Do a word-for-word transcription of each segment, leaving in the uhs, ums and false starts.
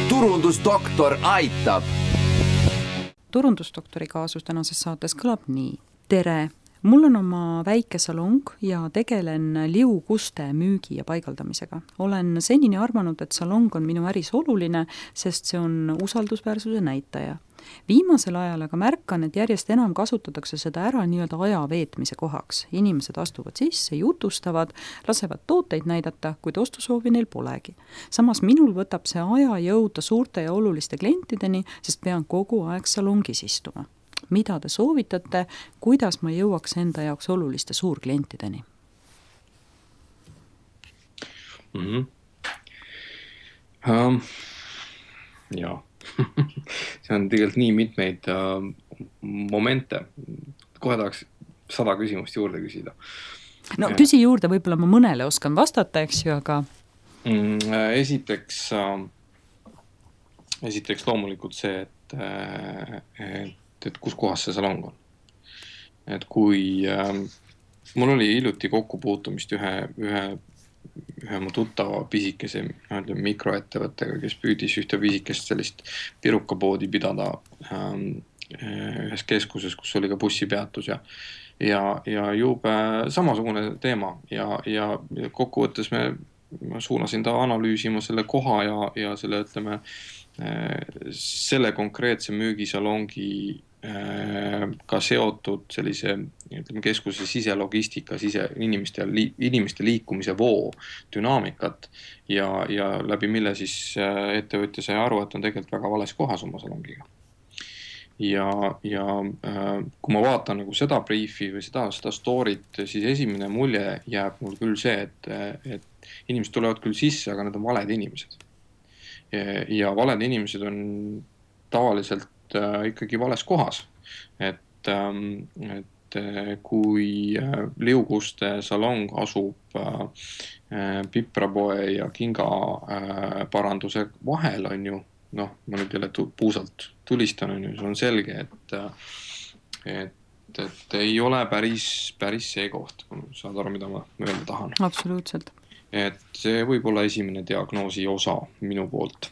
turundusdoktor aitab. Turundusdoktori kaasus tänases saates kõlab nii. Tere! Mul on oma väike salong ja tegelen liuguste müügi ja paigaldamisega. Olen senini arvanud, et salong on minu äris oluline, sest see on usaldusväärsuse näitaja. Viimasel ajal aga märkan, et järjest enam kasutatakse seda ära nii-öelda aja veetmise kohaks. Inimesed astuvad sisse, jutustavad, lasevad tooteid näidata, kuid ostusoovi neil polegi. Samas minul võtab see aja jõuda suurte ja oluliste klientideni, sest pean kogu aeg salongis istuma. Mida te soovitate, kuidas ma jõuaks enda jaoks oluliste suurklientideni? Mm-hmm. Um, jaa, see on tegelikult nii mitmeid uh, momente. Kohe tahaks sada küsimust juurde küsida. No küsi juurde, võib-olla ma mõnele oskan vastata, eks ju, aga... Mm, esiteks, uh, esiteks loomulikult see, et, uh, et et kus kohas see salong on. Et kui äh, mul oli hiljuti kokkupuutumist ühe, ühe, ühe mu tuttava pisikese mikroettevõttega, kes püüdis ühte pisikest sellist pirukapoodi pidada äh, ühes keskuses, kus oli ka bussipeatus ja, ja, ja jube samasugune teema ja, ja kokkuvõttes me, ma suunasin ta analüüsima selle koha ja, ja selle, ütleme, selle konkreetse müügisalongi ka seotud sellise, ütleme, keskuse siselogistika, sise inimeste, inimeste liikumise voo dünaamikat ja, ja läbi mille siis ettevõtja sai aru, et on tegelikult väga vales kohas oma salongiga. Ja, ja kui ma vaatan nagu seda briefi või seda, seda storyt, siis esimene mulje jääb mul küll see, et, et inimesed tulevad küll sisse, aga need on valed inimesed. Ja valed inimesed on tavaliselt äh, ikkagi vales kohas. Et, ähm, et kui liuguste salong asub äh, piprapoe ja kinga äh, paranduse vahel, on ju, noh, ma nüüd jälle puusalt tulistan, on ju, see on selge, et, et, et ei ole päris, päris see koht, saad aru, mida ma öelda tahan. Absoluutselt. Et see võib olla esimene diagnoosi osa minu poolt.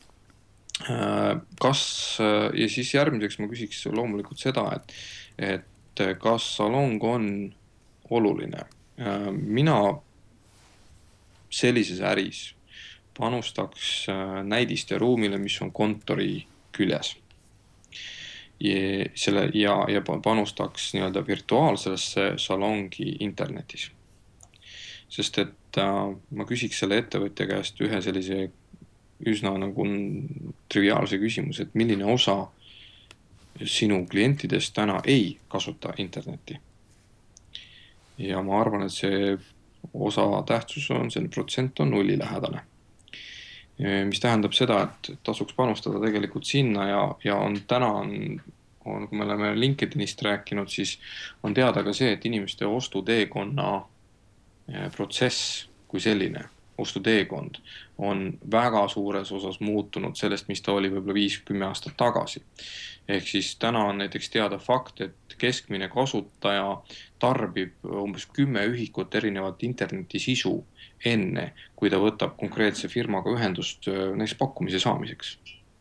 Kas, ja siis järgmiseks ma küsiks loomulikult seda, et, et kas salong on oluline. Mina sellises äris panustaks näidiste ruumile, mis on kontori küljes. Ja, selle, ja, ja panustaks nii-öelda virtuaalsesse salongi internetis. Sest et äh, ma küsiks selle ettevõtja käest ühe sellise üsna nagu triviaalse küsimus, et milline osa sinu klientidest täna ei kasuta internetti. Ja ma arvan, et see osa tähtsus on, see protsent on nulli lähedane. Mis tähendab seda, et tasuks panustada tegelikult sinna ja, ja on täna on, on, kui me oleme LinkedInist rääkinud, siis on teada ka see, et inimeste ostuteekonna protsess kui selline, ostuteekond, on väga suures osas muutunud sellest, mis ta oli võib-olla viis kümme aastat tagasi. Ehk siis täna on näiteks teada fakt, et keskmine kasutaja tarbib umbes kümme ühikut erinevat interneti sisu enne, kui ta võtab konkreetse firmaga ühendust näiteks pakkumise saamiseks.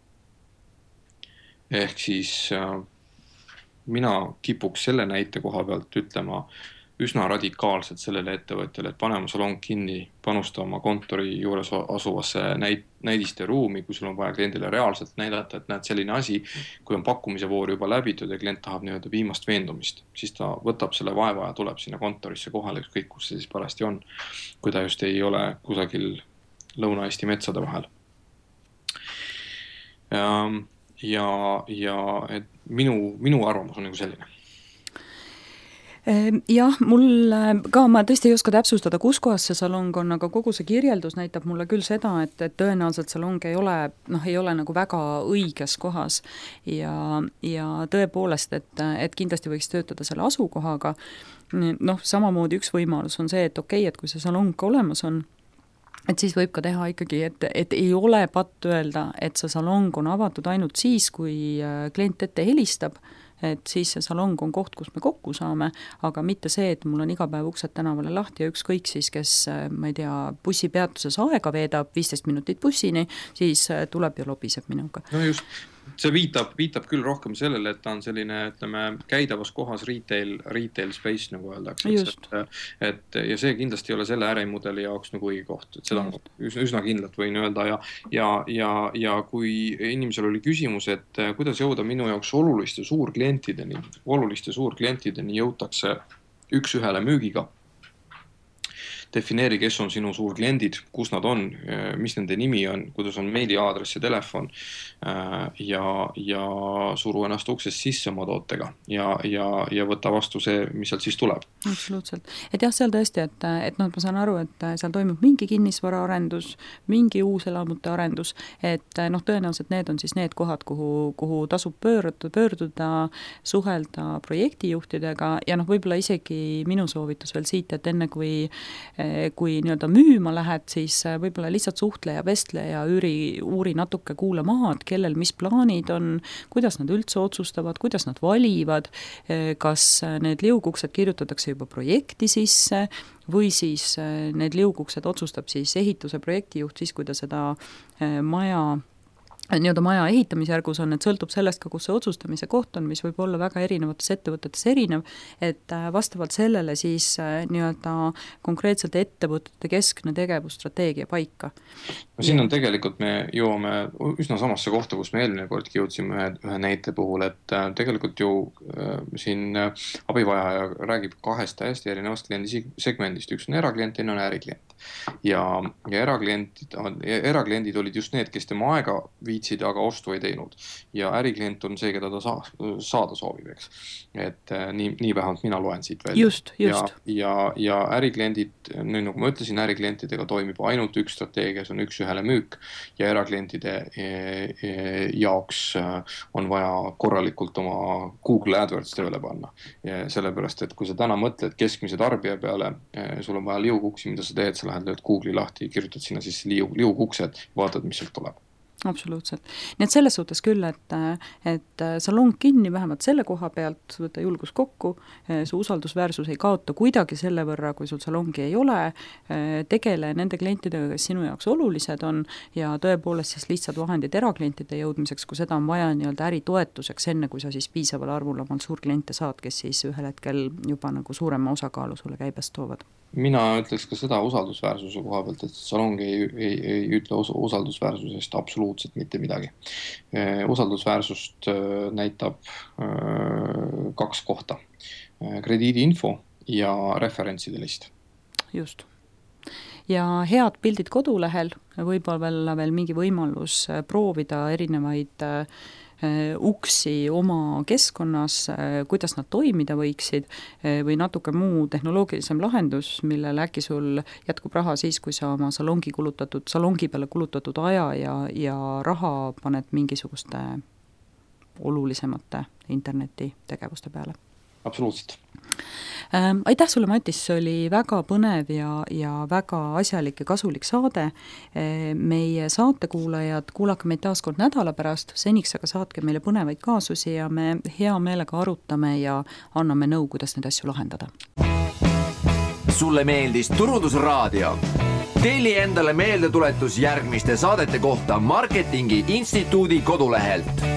Ehk siis mina kipuks selle näite koha pealt ütlema üsna radikaalselt sellele ettevõtjale, et panema salong kinni, panusta oma kontori juures asuvasse näid, näidiste ruumi, kui sul on vaja kliendile reaalselt näidata, et näed selline asi, kui on pakkumise voor juba läbitud ja klient tahab nii-öelda viimast veendumist, siis ta võtab selle vaeva ja tuleb sinna kontorisse kohale, ükskõik kus see siis parasti on, kui ta just ei ole kusagil Lõuna-Eesti metsade vahel. Ja, ja et minu, minu arvamus on nagu selline. Jah, mul ka, ma tõesti ei oska täpsustada, kus kohas see salong on, aga kogu see kirjeldus näitab mulle küll seda, et, et tõenäoliselt salong ei ole, noh, ei ole nagu väga õiges kohas ja, ja tõepoolest, et, et kindlasti võiks töötada selle asukohaga. Noh, samamoodi üks võimalus on see, et okei, et kui see salong ka olemas on, et siis võib ka teha ikkagi, et, et ei ole patt öelda, et see salong on avatud ainult siis, kui klient ette helistab, et siis see salong on koht, kus me kokku saame, aga mitte see, et mul on iga päev uksed tänavale lahti ja ükskõik siis, kes, ma ei tea, bussipeatuses aega veedab viisteist minutit bussini, siis tuleb ja lobiseb minuga. No just, see viitab, viitab küll rohkem sellele, et ta on selline, ütleme, käidavas kohas retail, retail space, nagu öeldakse. Et, et, ja see kindlasti ei ole selle ärimudeli jaoks nagu õige koht, et seda üsna, üsna kindlalt võin öelda ja, ja, ja, ja kui inimesel oli küsimus, et kuidas jõuda minu jaoks oluliste suurklientideni, oluliste suurklientideni jõutakse üks ühele müügiga, defineeri, kes on sinu suurkliendid, kus nad on, mis nende nimi on, kuidas on meiliaadress ja telefon ja, ja suru ennast uksest sisse oma tootega ja, ja, ja võta vastu see, mis sealt siis tuleb. Absoluutselt. Et jah, seal tõesti, et, et noh, ma saan aru, et seal toimub mingi kinnisvara arendus, mingi uus elamute arendus, et noh, tõenäoliselt need on siis need kohad, kuhu, kuhu tasub pöörduda, pöörduda, suhelda projektijuhtidega ja noh, võib-olla isegi minu soovitus veel siit, et enne kui kui nii-öelda müüma lähed, siis võib-olla lihtsalt suhtle ja vestle ja üüri, uuri natuke kuule maad, kellel mis plaanid on, kuidas nad üldse otsustavad, kuidas nad valivad, kas need liuguksed kirjutatakse juba projekti sisse või siis need liuguksed otsustab siis ehituse projektijuht siis, kui ta seda maja nii-öelda maja ehitamisjärgus on, et sõltub sellest ka, kus see otsustamise koht on, mis võib olla väga erinevates ettevõtetes erinev, et vastavalt sellele siis nii-öelda konkreetselt ettevõtete keskne tegevusstrateegia paika. No siin on tegelikult, me jõuame üsna samasse kohta, kus me eelmine kordki jõudsime ühe, ühe näite puhul, et tegelikult ju äh, siin abivajaja räägib kahest täiesti erinevast kliendisegmendist, üks on eraklient, teine on äriklient. Ja, ja erakliendid, erakliendid olid just need, kes tema aega viitsid, aga ostu ei teinud. Ja äriklient on see, keda ta saa, saada soovib, eks. Et nii, nii vähemalt mina loen siit välja. Just, just. Ja, ja, ja ärikliendid, nüüd nagu ma ütlesin, äriklientidega toimib ainult üks strateegia, see on üks ühele müük ja eraklientide jaoks on vaja korralikult oma Google AdWords tööle panna. Ja sellepärast, et kui sa täna mõtled keskmise tarbija peale, sul on vaja liuguksi, mida sa teed, sa lähed lööd Google'i lahti, kirjutad sinna siis liu, liuguksed, vaatad, mis sealt tuleb. Absoluutselt. Nii et selles suhtes küll, et, et salong kinni vähemalt selle koha pealt, võtta julgus kokku, su usaldusväärsus ei kaota kuidagi selle võrra, kui sul salongi ei ole, tegele nende klientidega, kes sinu jaoks olulised on ja tõepoolest siis lihtsalt vahendid eraklientide jõudmiseks, kui seda on vaja nii-öelda äritoetuseks, enne kui sa siis piisaval arvul omal suurkliente saad, kes siis ühel hetkel juba nagu suurema osakaalu sulle käibest toovad. Mina ütleks ka seda usaldusväärsuse koha pealt, et salong ei, ei, ei ütle usaldusväärsusest absoluutselt mitte midagi. Usaldusväärsust näitab kaks kohta. Krediidiinfo ja referentside list. Just. Ja head pildid kodulehel, võib-olla veel, veel mingi võimalus proovida erinevaid uksi oma keskkonnas, kuidas nad toimida võiksid või natuke muu tehnoloogilisem lahendus, millele äkki sul jätkub raha siis, kui sa oma salongi kulutatud, salongi peale kulutatud aja ja, ja raha paned mingisuguste olulisemate internetitegevuste peale. Absoluutselt. Ähm, aitäh sulle, Matis, see oli väga põnev ja, ja väga asjalik ja kasulik saade. Meie saatekuulajad, kuulake meid taas kord nädala pärast, seniks aga saatke meile põnevaid kaasusi ja me hea meelega arutame ja anname nõu, kuidas neid asju lahendada. Sulle meeldis Turundusraadio? Telli endale meeldetuletus järgmiste saadete kohta Marketingi Instituudi kodulehelt.